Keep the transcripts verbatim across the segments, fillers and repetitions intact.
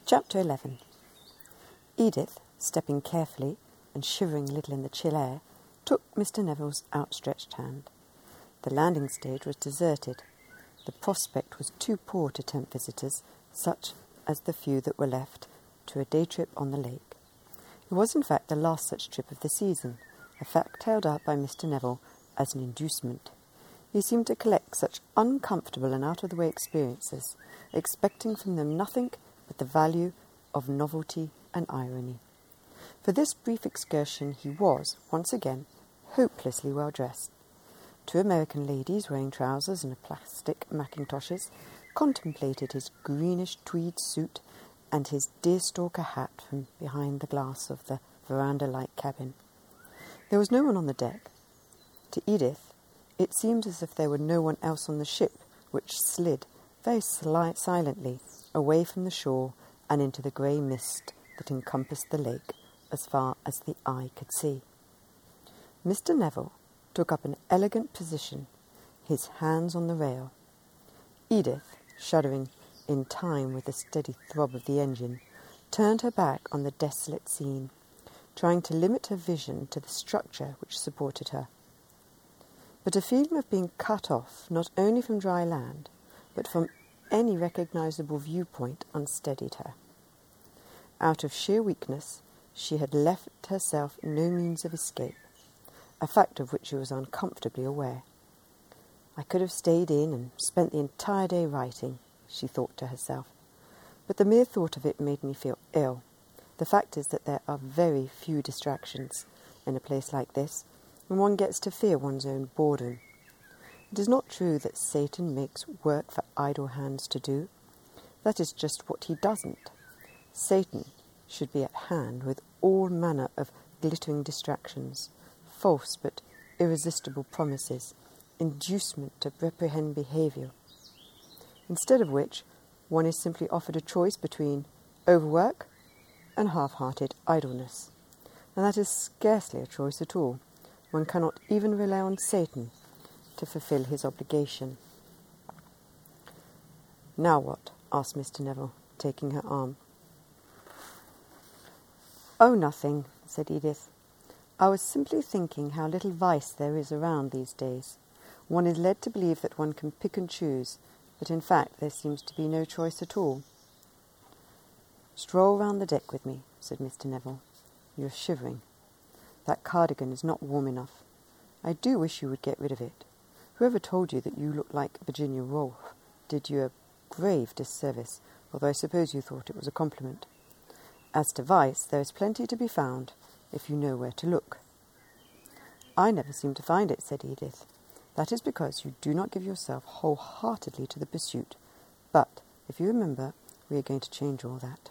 Chapter eleven. Edith, stepping carefully and shivering a little in the chill air, took Mister Neville's outstretched hand. The landing stage was deserted. The prospect was too poor to tempt visitors, such as the few that were left, to a day trip on the lake. It was in fact the last such trip of the season, a fact held out by Mister Neville as an inducement. He seemed to collect such uncomfortable and out-of-the-way experiences, expecting from them nothing but the value of novelty and irony. For this brief excursion he was, once again, hopelessly well dressed. Two American ladies wearing trousers and plastic mackintoshes contemplated his greenish tweed suit and his deerstalker hat from behind the glass of the veranda-like cabin. There was no one on the deck. To Edith, it seemed as if there were no one else on the ship, which slid very sli- silently away from the shore and into the grey mist that encompassed the lake as far as the eye could see. Mister Neville took up an elegant position, his hands on the rail. Edith, shuddering in time with the steady throb of the engine, turned her back on the desolate scene, trying to limit her vision to the structure which supported her. But a feeling of being cut off, not only from dry land, but from any recognisable viewpoint, unsteadied her. Out of sheer weakness, she had left herself no means of escape, a fact of which she was uncomfortably aware. I could have stayed in and spent the entire day writing, she thought to herself, but the mere thought of it made me feel ill. The fact is that there are very few distractions in a place like this, and one gets to fear one's own boredom. It is not true that Satan makes work for idle hands to do. That is just what he doesn't. Satan should be at hand with all manner of glittering distractions, false but irresistible promises, inducement to reprehend behaviour. Instead of which, one is simply offered a choice between overwork and half-hearted idleness. And that is scarcely a choice at all. One cannot even rely on Satan to fulfil his obligation. "Now what?" asked Mister Neville, taking her arm. "Oh, nothing," said Edith. "I was simply thinking how little vice there is around these days. One is led to believe that one can pick and choose, but in fact there seems to be no choice at all." "Stroll round the deck with me," said Mister Neville. "You're shivering. That cardigan is not warm enough. I do wish you would get rid of it. Whoever told you that you looked like Virginia Woolf did you a grave disservice, although I suppose you thought it was a compliment. As to vice, there is plenty to be found, if you know where to look." "I never seem to find it," said Edith. "That is because you do not give yourself wholeheartedly to the pursuit. But, if you remember, we are going to change all that."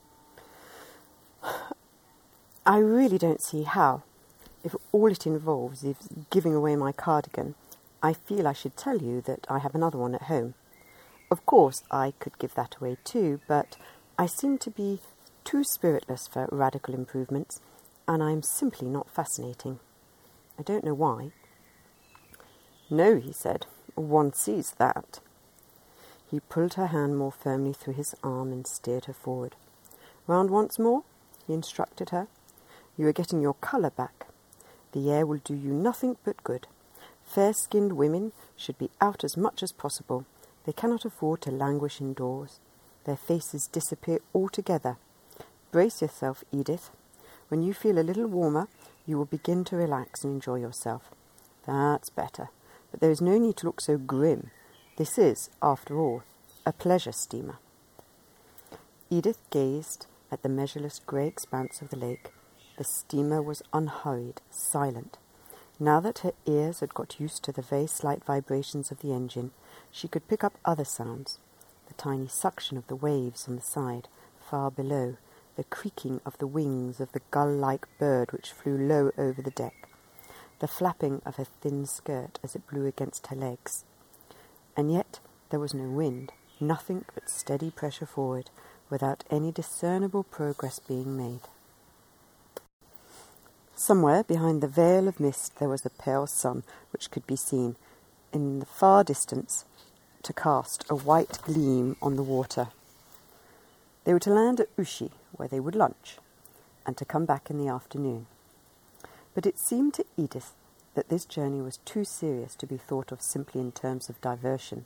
"I really don't see how. If all it involves is giving away my cardigan, I feel I should tell you that I have another one at home. Of course, I could give that away too, but I seem to be too spiritless for radical improvements, and I'm simply not fascinating. I don't know why." "No," he said, "one sees that." He pulled her hand more firmly through his arm and steered her forward. "Round once more," he instructed her. "You are getting your colour back. The air will do you nothing but good. Fair-skinned women should be out as much as possible. They cannot afford to languish indoors. Their faces disappear altogether. Brace yourself, Edith. When you feel a little warmer, you will begin to relax and enjoy yourself. That's better. But there is no need to look so grim. This is, after all, a pleasure steamer." Edith gazed at the measureless grey expanse of the lake. The steamer was unhurried, silent. Now that her ears had got used to the very slight vibrations of the engine, she could pick up other sounds. The tiny suction of the waves on the side, far below, the creaking of the wings of the gull-like bird which flew low over the deck, the flapping of her thin skirt as it blew against her legs. And yet there was no wind, nothing but steady pressure forward, without any discernible progress being made. Somewhere behind the veil of mist there was the pale sun, which could be seen in the far distance to cast a white gleam on the water. They were to land at Ouchy, where they would lunch, and to come back in the afternoon. But it seemed to Edith that this journey was too serious to be thought of simply in terms of diversion.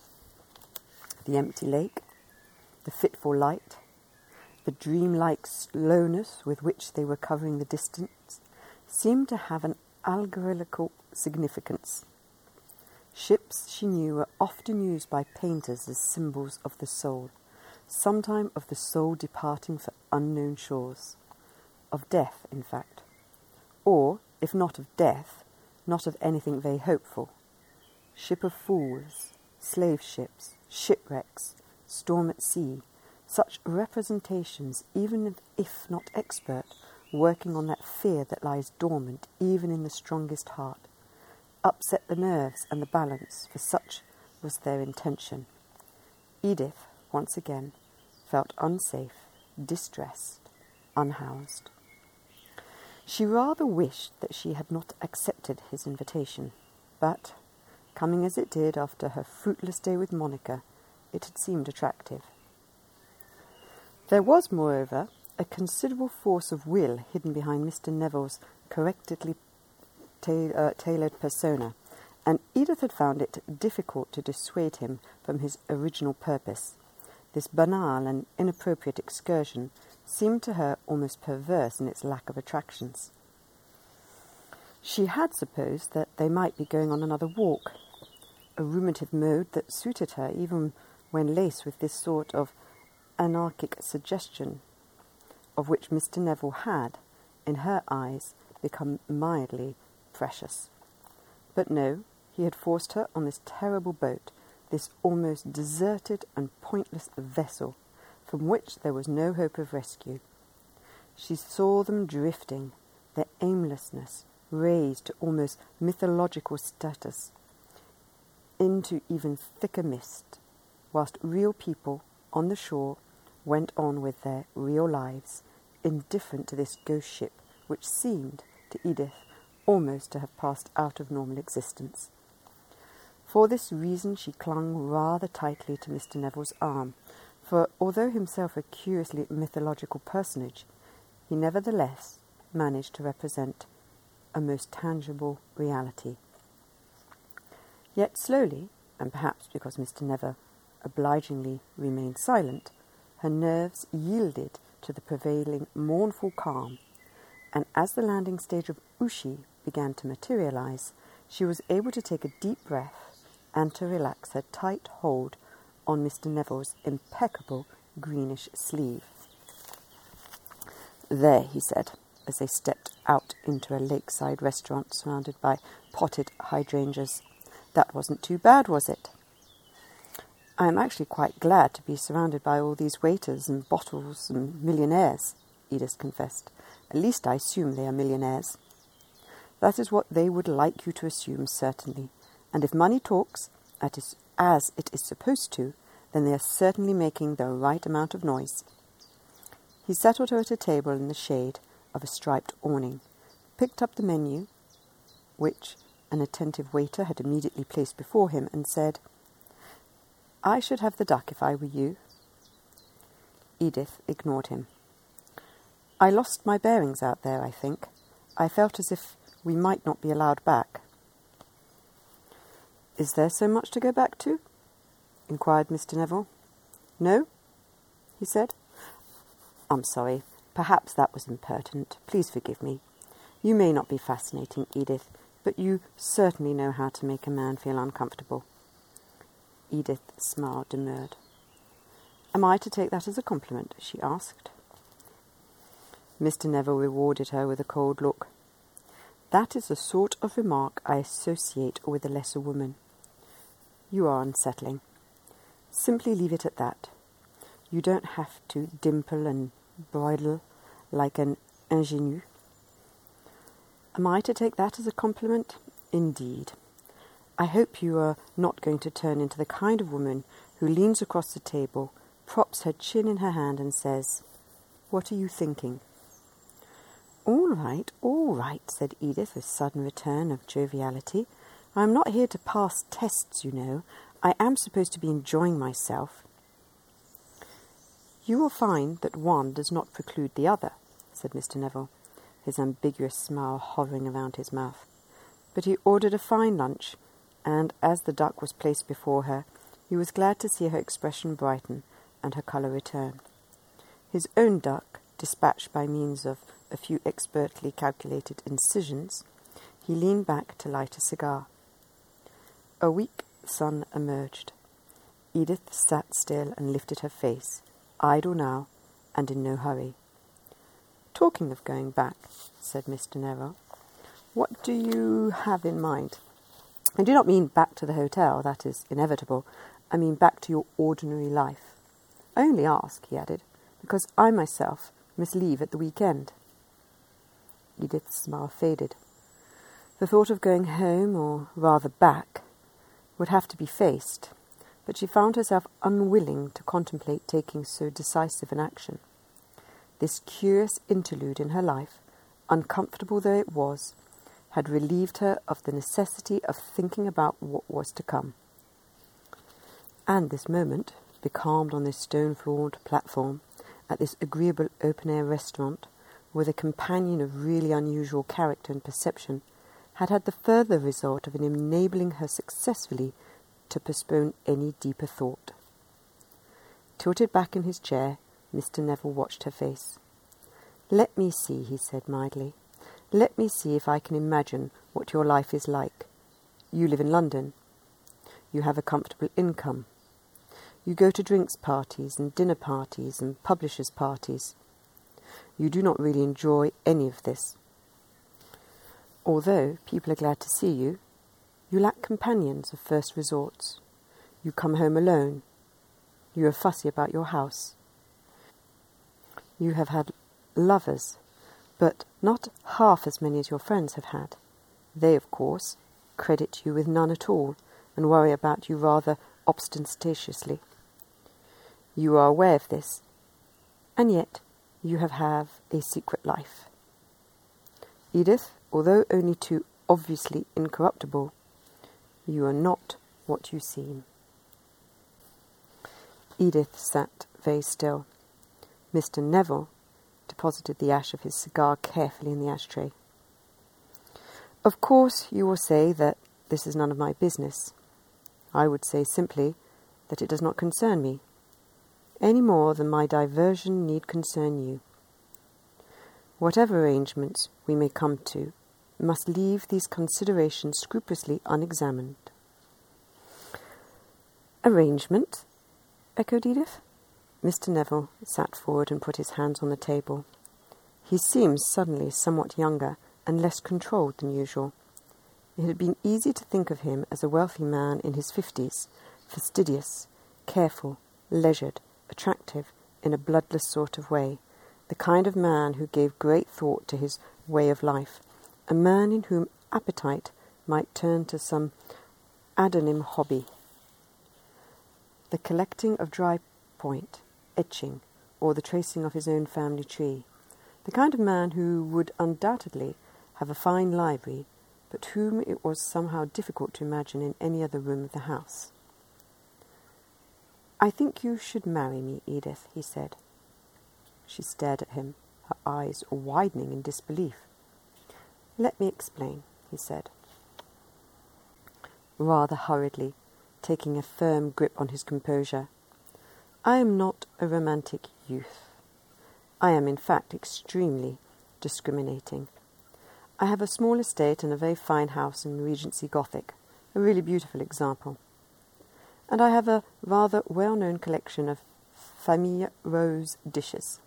The empty lake, the fitful light, the dreamlike slowness with which they were covering the distance seemed to have an allegorical significance. Ships, she knew, were often used by painters as symbols of the soul, sometime of the soul departing for unknown shores, of death, in fact, or, if not of death, not of anything very hopeful. Ship of fools, slave ships, shipwrecks, storm at sea, such representations, even if not expert, working on that fear that lies dormant even in the strongest heart, upset the nerves and the balance, for such was their intention. Edith, once again, felt unsafe, distressed, unhoused. She rather wished that she had not accepted his invitation, but, coming as it did after her fruitless day with Monica, it had seemed attractive. There was, moreover, a considerable force of will hidden behind Mister Neville's correctly ta- uh, tailored persona, and Edith had found it difficult to dissuade him from his original purpose. This banal and inappropriate excursion seemed to her almost perverse in its lack of attractions. She had supposed that they might be going on another walk, a ruminative mode that suited her even when laced with this sort of anarchic suggestion, of which Mister Neville had, in her eyes, become mildly precious. But no, he had forced her on this terrible boat, this almost deserted and pointless vessel, from which there was no hope of rescue. She saw them drifting, their aimlessness raised to almost mythological status, into even thicker mist, whilst real people on the shore went on with their real lives, indifferent to this ghost ship which seemed, to Edith, almost to have passed out of normal existence. For this reason she clung rather tightly to Mister Neville's arm, for although himself a curiously mythological personage, he nevertheless managed to represent a most tangible reality. Yet slowly, and perhaps because Mister Neville obligingly remained silent, her nerves yielded to the prevailing mournful calm, and as the landing stage of Ouchy began to materialize, she was able to take a deep breath and to relax her tight hold on Mister Neville's impeccable greenish sleeve. "There," he said, as they stepped out into a lakeside restaurant surrounded by potted hydrangeas. "That wasn't too bad, was it?" "I am actually quite glad to be surrounded by all these waiters and bottles and millionaires," Edith confessed. "At least I assume they are millionaires." "That is what they would like you to assume, certainly. And if money talks, as it is supposed to, then they are certainly making the right amount of noise." He settled her at a table in the shade of a striped awning, picked up the menu, which an attentive waiter had immediately placed before him, and said, "I should have the duck if I were you." Edith ignored him. "I lost my bearings out there, I think. I felt as if we might not be allowed back." "Is there so much to go back to?" inquired Mister Neville. "No?" he said. "I'm sorry. Perhaps that was impertinent. Please forgive me. You may not be fascinating, Edith, but you certainly know how to make a man feel uncomfortable." Edith smiled demurred. "Am I to take that as a compliment?" she asked. Mister Neville rewarded her with a cold look. "That is the sort of remark I associate with a lesser woman. You are unsettling. Simply leave it at that. You don't have to dimple and bridle like an ingénue." "Am I to take that as a compliment? Indeed. I hope you are not going to turn into the kind of woman who leans across the table, props her chin in her hand and says, 'What are you thinking?'" "All right, all right," said Edith with a sudden return of joviality. "I am not here to pass tests, you know. I am supposed to be enjoying myself." "You will find that one does not preclude the other," said Mister Neville, his ambiguous smile hovering around his mouth. But he ordered a fine lunch, and as the duck was placed before her, he was glad to see her expression brighten and her colour return. His own duck, dispatched by means of a few expertly calculated incisions, he leaned back to light a cigar. A weak sun emerged. Edith sat still and lifted her face, idle now and in no hurry. "Talking of going back," said Mister Neville, "what do you have in mind? I do not mean back to the hotel, that is inevitable. I mean back to your ordinary life. I only ask," he added, "because I myself must leave at the weekend." Edith's smile faded. The thought of going home, or rather back, would have to be faced, but she found herself unwilling to contemplate taking so decisive an action. This curious interlude in her life, uncomfortable though it was, had relieved her of the necessity of thinking about what was to come. And this moment, becalmed on this stone-floored platform, at this agreeable open-air restaurant, with a companion of really unusual character and perception, had had the further result of enabling her successfully to postpone any deeper thought. Tilted back in his chair, Mister Neville watched her face. "Let me see," he said mildly. "Let me see if I can imagine what your life is like. You live in London. You have a comfortable income. You go to drinks parties and dinner parties and publishers' parties. You do not really enjoy any of this. Although people are glad to see you, you lack companions of first resorts. You come home alone. You are fussy about your house. You have had lovers, but not half as many as your friends have had. They, of course, credit you with none at all, and worry about you rather ostentatiously. You are aware of this, and yet you have had a secret life. Edith, although only too obviously incorruptible, you are not what you seem." Edith sat very still. Mister Neville deposited the ash of his cigar carefully in the ashtray. "Of course you will say that this is none of my business. I would say simply that it does not concern me, any more than my diversion need concern you. Whatever arrangements we may come to must leave these considerations scrupulously unexamined." "Arrangement?" echoed Edith. Mister Neville sat forward and put his hands on the table. He seemed suddenly somewhat younger and less controlled than usual. It had been easy to think of him as a wealthy man in his fifties, fastidious, careful, leisured, attractive in a bloodless sort of way, the kind of man who gave great thought to his way of life, a man in whom appetite might turn to some anonym hobby. The collecting of dry point, etching, or the tracing of his own family tree. The kind of man who would undoubtedly have a fine library, but whom it was somehow difficult to imagine in any other room of the house. "I think you should marry me, Edith," he said. She stared at him, her eyes widening in disbelief. "Let me explain," he said, rather hurriedly, taking a firm grip on his composure. "I am not a romantic youth. I am, in fact, extremely discriminating. I have a small estate and a very fine house in Regency Gothic, a really beautiful example. And I have a rather well-known collection of Famille Rose dishes.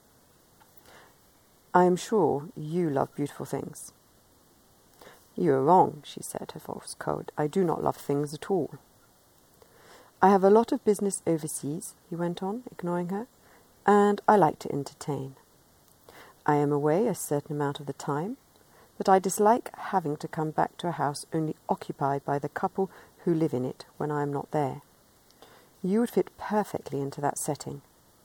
I am sure you love beautiful things." "You are wrong," she said, her voice cold. "I do not love things at all." "I have a lot of business overseas," he went on, ignoring her, "and I like to entertain. I am away a certain amount of the time, but I dislike having to come back to a house only occupied by the couple who live in it when I am not there. You would fit perfectly into that setting."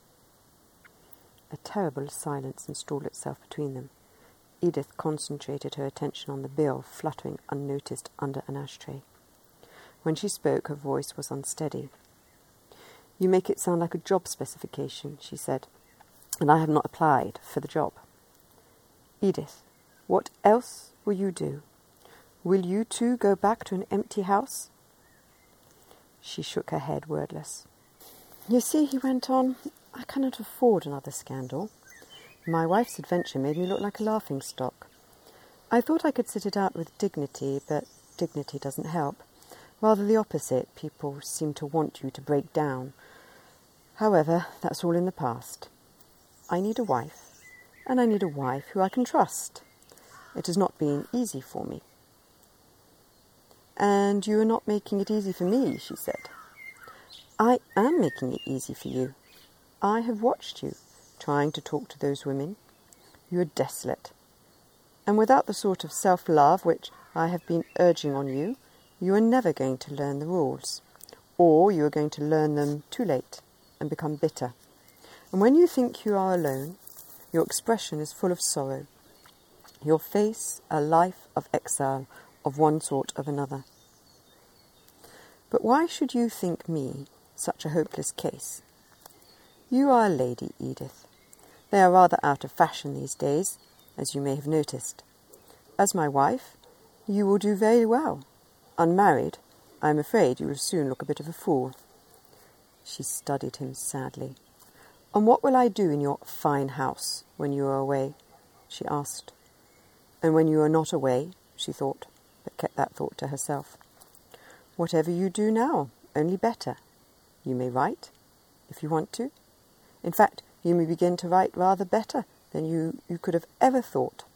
A terrible silence installed itself between them. Edith concentrated her attention on the bill fluttering unnoticed under an ashtray. When she spoke, her voice was unsteady. "You make it sound like a job specification," she said. and I have not applied for the job. Edith, what else will you do? Will you too go back to an empty house? She shook her head, wordless. You see, he went on, I cannot afford another scandal. My wife's adventure made me look like a laughing-stock. I thought I could sit it out with dignity, but dignity doesn't help. Rather the opposite. People seem to want you to break down. However, that's all in the past. I need a wife, and I need a wife who I can trust. It has not been easy for me. And you are not making it easy for me, she said. I am making it easy for you. I have watched you, trying to talk to those women. You are desolate. And without the sort of self-love which I have been urging on you, you are never going to learn the rules. Or you are going to learn them too late and become bitter. And when you think you are alone, your expression is full of sorrow. Your face a life of exile of one sort or another. But why should you think me such a hopeless case? You are a lady, Edith. They are rather out of fashion these days, as you may have noticed. As my wife, you will do very well. Unmarried, I am afraid you will soon look a bit of a fool. She studied him sadly. And what will I do in your fine house when you are away? She asked. And when you are not away, she thought, but kept that thought to herself. Whatever you do now, only better. You may write, if you want to. In fact, you may begin to write rather better than you, you could have ever thought.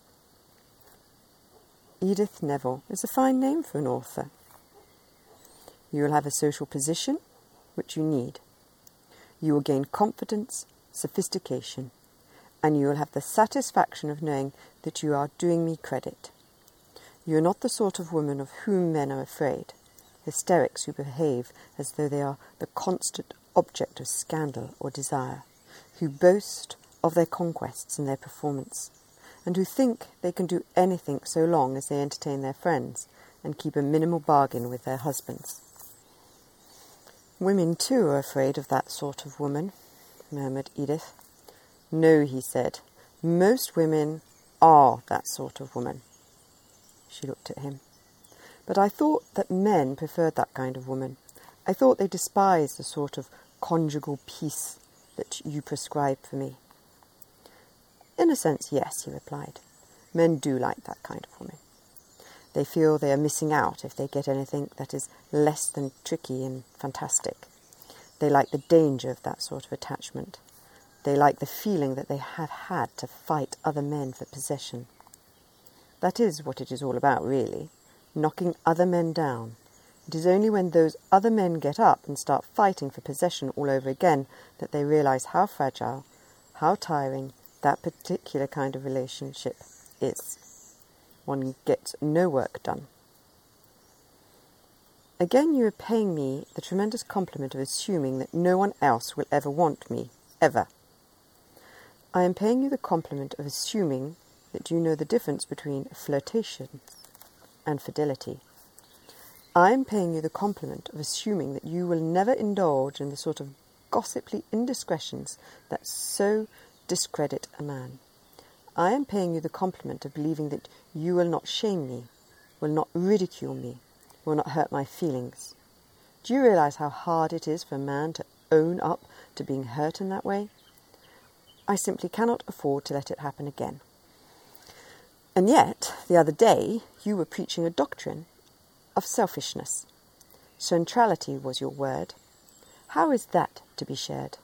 Edith Neville is a fine name for an author. You will have a social position, which you need. You will gain confidence, sophistication, and you will have the satisfaction of knowing that you are doing me credit. You are not the sort of woman of whom men are afraid, hysterics who behave as though they are the constant object of scandal or desire, who boast of their conquests and their performance, and who think they can do anything so long as they entertain their friends and keep a minimal bargain with their husbands. Women, too, are afraid of that sort of woman, murmured Edith. No, he said, most women are that sort of woman. She looked at him. But I thought that men preferred that kind of woman. I thought they despised the sort of conjugal peace that you prescribe for me. In a sense, yes, he replied. Men do like that kind of woman. They feel they are missing out if they get anything that is less than tricky and fantastic. They like the danger of that sort of attachment. They like the feeling that they have had to fight other men for possession. That is what it is all about, really, knocking other men down. It is only when those other men get up and start fighting for possession all over again that they realize how fragile, how tiring that particular kind of relationship is. One gets no work done. Again, you are paying me the tremendous compliment of assuming that no one else will ever want me, ever. I am paying you the compliment of assuming that you know the difference between flirtation and fidelity. I am paying you the compliment of assuming that you will never indulge in the sort of gossiply indiscretions that so discredit a man. I am paying you the compliment of believing that you will not shame me, will not ridicule me, will not hurt my feelings. Do you realize how hard it is for a man to own up to being hurt in that way? I simply cannot afford to let it happen again. And yet, the other day, you were preaching a doctrine of selfishness. Centrality was your word. How is that to be shared?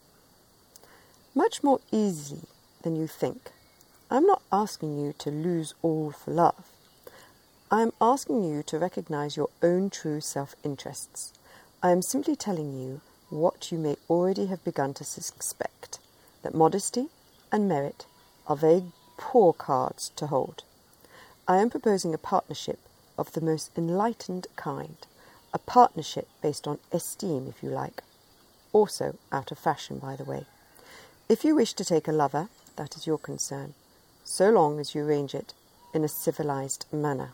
Much more easily than you think. I am not asking you to lose all for love. I am asking you to recognize your own true self-interests. I am simply telling you what you may already have begun to suspect, that modesty and merit are very poor cards to hold. I am proposing a partnership of the most enlightened kind, a partnership based on esteem, if you like, also out of fashion, by the way. If you wish to take a lover, that is your concern, so long as you arrange it in a civilized manner.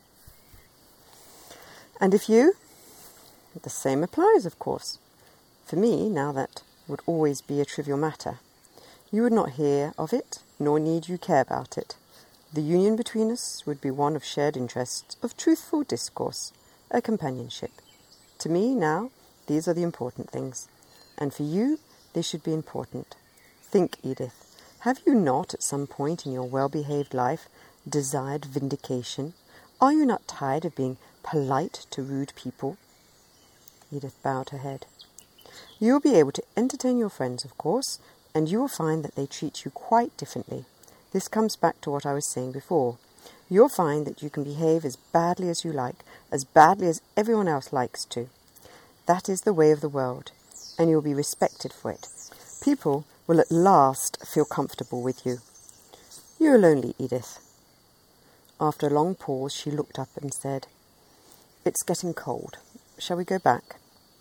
And if you, the same applies, of course. For me, now that would always be a trivial matter. You would not hear of it, nor need you care about it. The union between us would be one of shared interests, of truthful discourse, a companionship. To me, now, these are the important things, and for you, they should be important. Think, Edith, have you not, at some point in your well-behaved life, desired vindication? Are you not tired of being polite to rude people? Edith bowed her head. You will be able to entertain your friends, of course, and you will find that they treat you quite differently. This comes back to what I was saying before. You'll find that you can behave as badly as you like, as badly as everyone else likes to. That is the way of the world, and you'll be respected for it. People will at last feel comfortable with you. You are lonely, Edith. After a long pause, she looked up and said, It's getting cold. Shall we go back?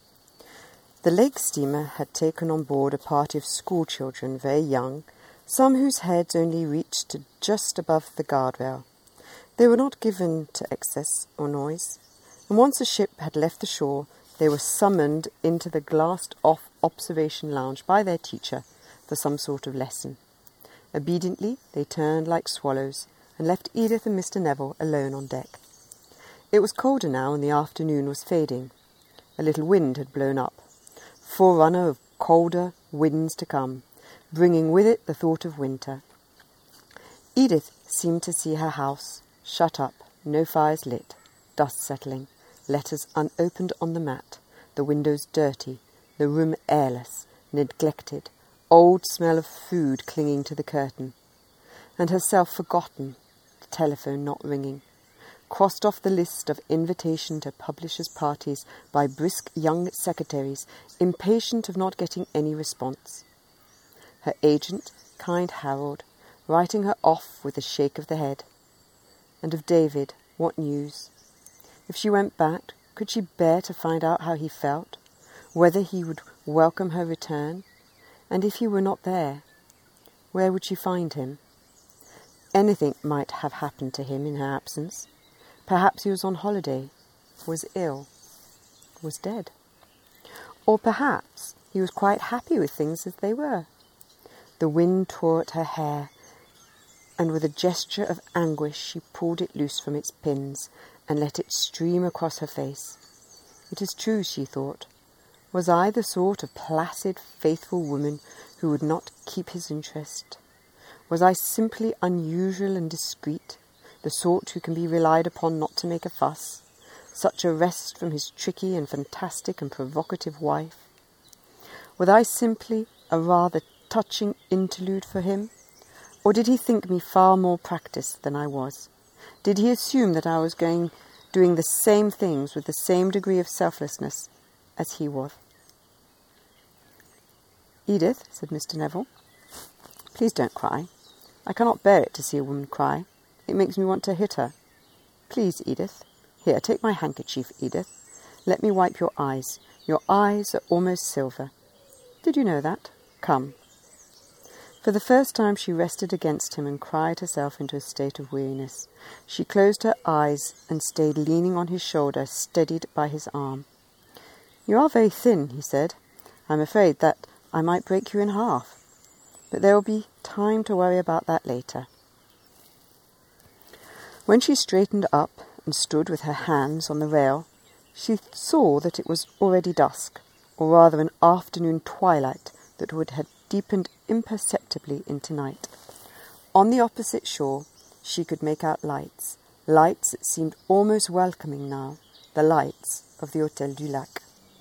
The lake steamer had taken on board a party of school children, very young, some whose heads only reached to just above the guardrail. They were not given to excess or noise, and once the ship had left the shore, they were summoned into the glassed-off observation lounge by their teacher for some sort of lesson. Obediently, they turned like swallows and left Edith and Mister Neville alone on deck. It was colder now, and the afternoon was fading. A little wind had blown up, forerunner of colder winds to come, bringing with it the thought of winter. Edith seemed to see her house, shut up, no fires lit, dust settling, letters unopened on the mat, the windows dirty, the room airless, neglected, old smell of food clinging to the curtain, and herself forgotten, the telephone not ringing, crossed off the list of invitation to publishers' parties by brisk young secretaries, impatient of not getting any response. Her agent, kind Harold, writing her off with a shake of the head. And of David, what news? If she went back, could she bear to find out how he felt, whether he would welcome her return? And if he were not there, where would she find him? Anything might have happened to him in her absence. Perhaps he was on holiday, was ill, was dead. Or perhaps he was quite happy with things as they were. The wind tore at her hair, and with a gesture of anguish she pulled it loose from its pins and let it stream across her face. It is true, she thought. Was I the sort of placid, faithful woman who would not keep his interest? Was I simply unusual and discreet, the sort who can be relied upon not to make a fuss, such a rest from his tricky and fantastic and provocative wife? Was I simply a rather touching interlude for him? Or did he think me far more practised than I was? Did he assume that I was going doing the same things with the same degree of selflessness as he was? Edith, said Mister Neville, please don't cry. I cannot bear it to see a woman cry. It makes me want to hit her. Please, Edith. Here, take my handkerchief, Edith. Let me wipe your eyes. Your eyes are almost silver. Did you know that? Come. For the first time she rested against him and cried herself into a state of weariness. She closed her eyes and stayed leaning on his shoulder, steadied by his arm. You are very thin, he said. I'm afraid that I might break you in half. But there will be time to worry about that later. When she straightened up and stood with her hands on the rail, she saw that it was already dusk, or rather an afternoon twilight that would have deepened imperceptibly into night. On the opposite shore she could make out lights, lights that seemed almost welcoming now, the lights of the Hôtel du Lac.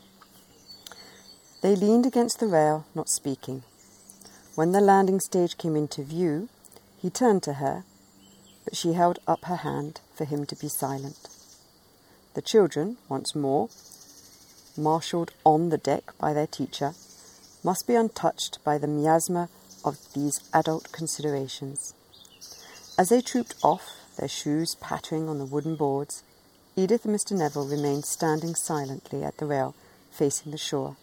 They leaned against the rail, not speaking. When the landing stage came into view, he turned to her, but she held up her hand for him to be silent. The children, once more, marshalled on the deck by their teacher, must be untouched by the miasma of these adult considerations. As they trooped off, their shoes pattering on the wooden boards, Edith and Mister Neville remained standing silently at the rail, facing the shore.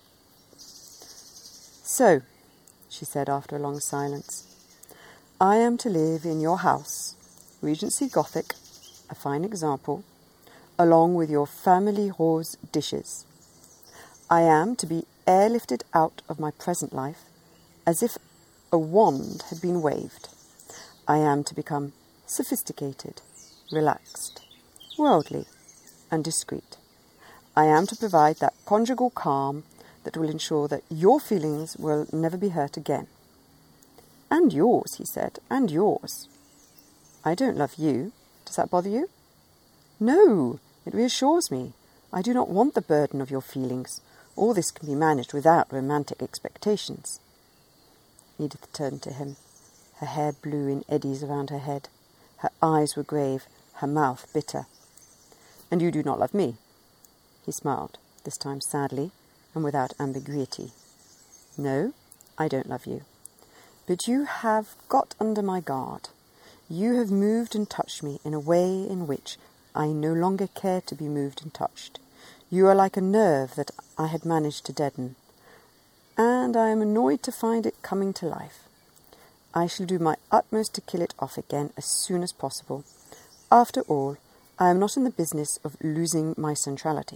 So, she said after a long silence, I am to live in your house, Regency Gothic, a fine example, along with your family rose dishes. I am to be airlifted out of my present life, as if a wand had been waved. I am to become sophisticated, relaxed, worldly, and discreet. I am to provide that conjugal calm that will ensure that your feelings will never be hurt again. And yours, he said, and yours. I don't love you. Does that bother you? No, it reassures me. I do not want the burden of your feelings. All this can be managed without romantic expectations. Edith turned to him. Her hair blew in eddies around her head. Her eyes were grave, her mouth bitter. And you do not love me? He smiled, this time sadly and without ambiguity. No, I don't love you. But you have got under my guard. You have moved and touched me in a way in which I no longer care to be moved and touched. You are like a nerve that I had managed to deaden, and I am annoyed to find it coming to life. I shall do my utmost to kill it off again as soon as possible. After all, I am not in the business of losing my centrality.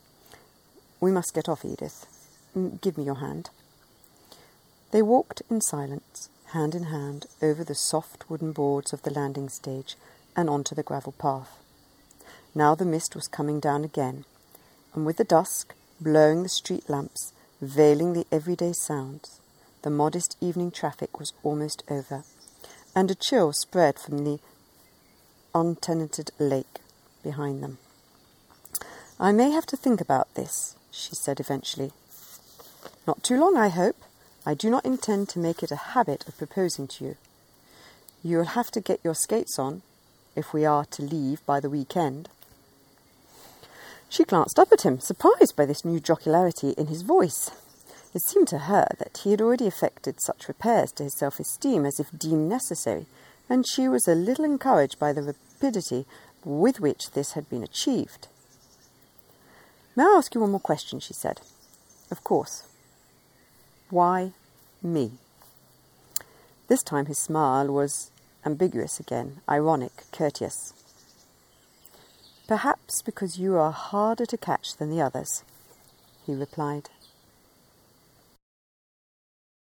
We must get off, Edith. Give me your hand. They walked in silence, hand in hand, over the soft wooden boards of the landing stage and onto the gravel path. Now the mist was coming down again, and with the dusk, blurring the street lamps, veiling the everyday sounds, the modest evening traffic was almost over, and a chill spread from the untenanted lake behind them. I may have to think about this, she said eventually. Not too long, I hope. I do not intend to make it a habit of proposing to you. You will have to get your skates on, if we are to leave by the weekend. She glanced up at him, surprised by this new jocularity in his voice. It seemed to her that he had already effected such repairs to his self-esteem as if deemed necessary, and she was a little encouraged by the rapidity with which this had been achieved. May I ask you one more question, she said. Of course. Why me? This time his smile was ambiguous again, ironic, courteous. Perhaps because you are harder to catch than the others, he replied.